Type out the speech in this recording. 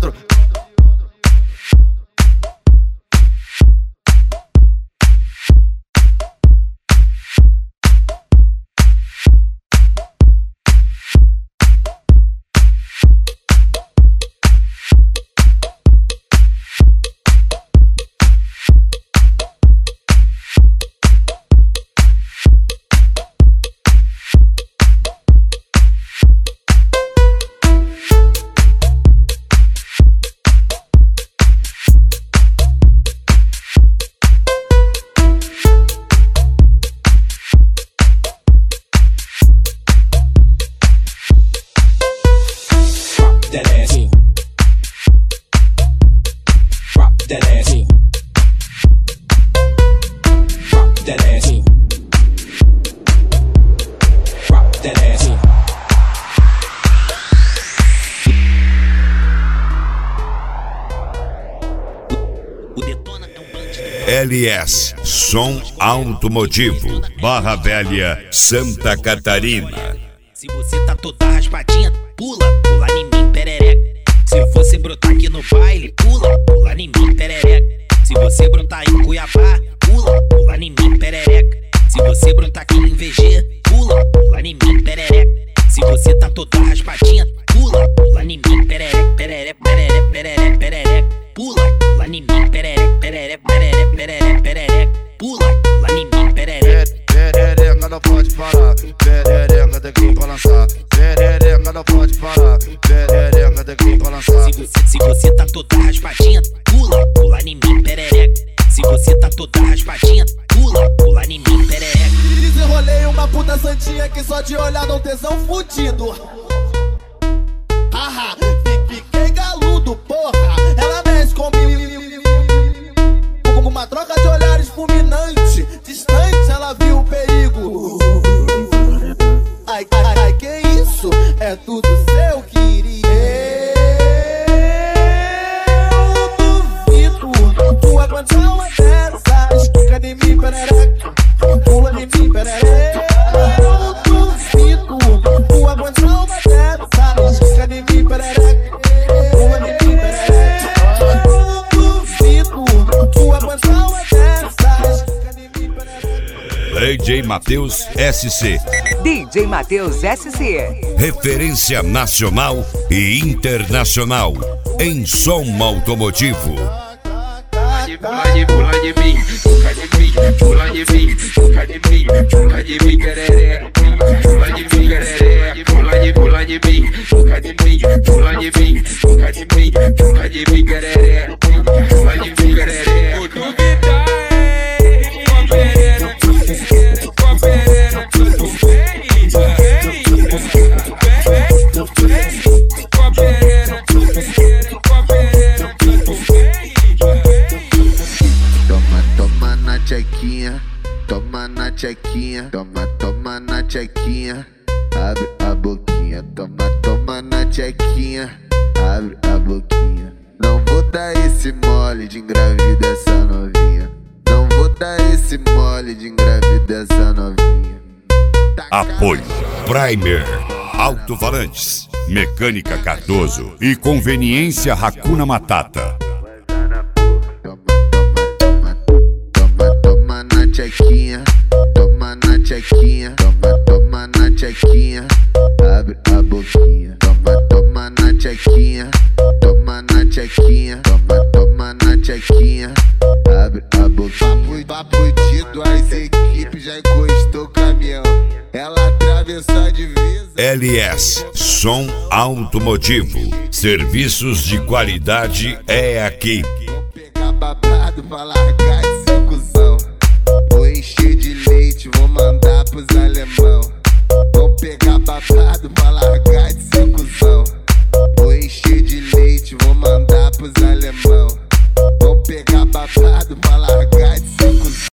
outro. LS, som automotivo, Barra Velha, Santa Catarina. Se você tá toda raspadinha, pula, pula em mim, perereca. Se você brotar aqui no baile, pula, pula em mim, perereca. Se você brotar em Cuiabá, pula, pula em mim, perereca. Se você brotar aqui em VG, pula, pula em mim, perereca. Se você tá toda raspadinha, pula, pula em mim, perereca, perereca, perereca, perereca, perereca. Pula, pula em mim, perereca, perereca, perereca, perereca, perereca. Pula, pula em mim, perereca. Perereca não pode parar, perereca tem que balançar. Perereca não pode parar, perereca tem que balançar. Se você tá toda raspadinha, pula, pula em mim, perereca. Se você tá toda raspadinha, pula, pula em mim, perereca. Desenrolei uma puta santinha que só de olhar dá um tesão fudido. Haha, fiquei galudo, porra. Ela mexe comigo. Com uma troca de olhares fulminante, distante ela viu o perigo. Ai, que isso? É tudo seu, querido. Eu duvido tu aguentar uma dessas. Fica de mim, perereca. Pula de mim, perereca. Eu duvido tu aguentar uma dessas. Fica de mim, perereca. Pula de mim, perereca. Eu duvido tu aguentar uma dessas. Fica de mim, perereca. DJ Matheus SC. DJ Matheus SC. Referência nacional e internacional em som automotivo. Pula de mim, pula de mim, pula de mim, pula de mim, pula de mim, perereca. Pula de mim, perereca. Pula de mim, pula de mim, pula de mim, pula de mim, pula de mim, perereca. Pula de mim, perereca. O duvidar é com perereca, com perereca, tudo bem, com perereca, com perereca, tudo bem. Toma na tchequinha, toma na tchequinha, toma na tchequinha, abre a boquinha, toma na tchequinha, abre a boquinha. Não vou dar esse mole de engravidar essa novinha, não vou dar esse mole de engravidar essa novinha. Apoio Primer, Alto-Falantes, Mecânica Cardoso e Conveniência Hakuna Matata. Toma na tchequinha, toma na tchequinha, toma na tchequinha, abre a boquinha. Toma na tchequinha, toma na tchequinha, toma na tchequinha, abre a boquinha. Papo de duas equipes, já encostou o caminhão, ela atravessou a divisa. LS, som automotivo, serviços de qualidade é aqui. Vou pegar babado pra largar de ser cuzão. Vou encher de leite, vou mandar pros alemão. Vou pegar babado pra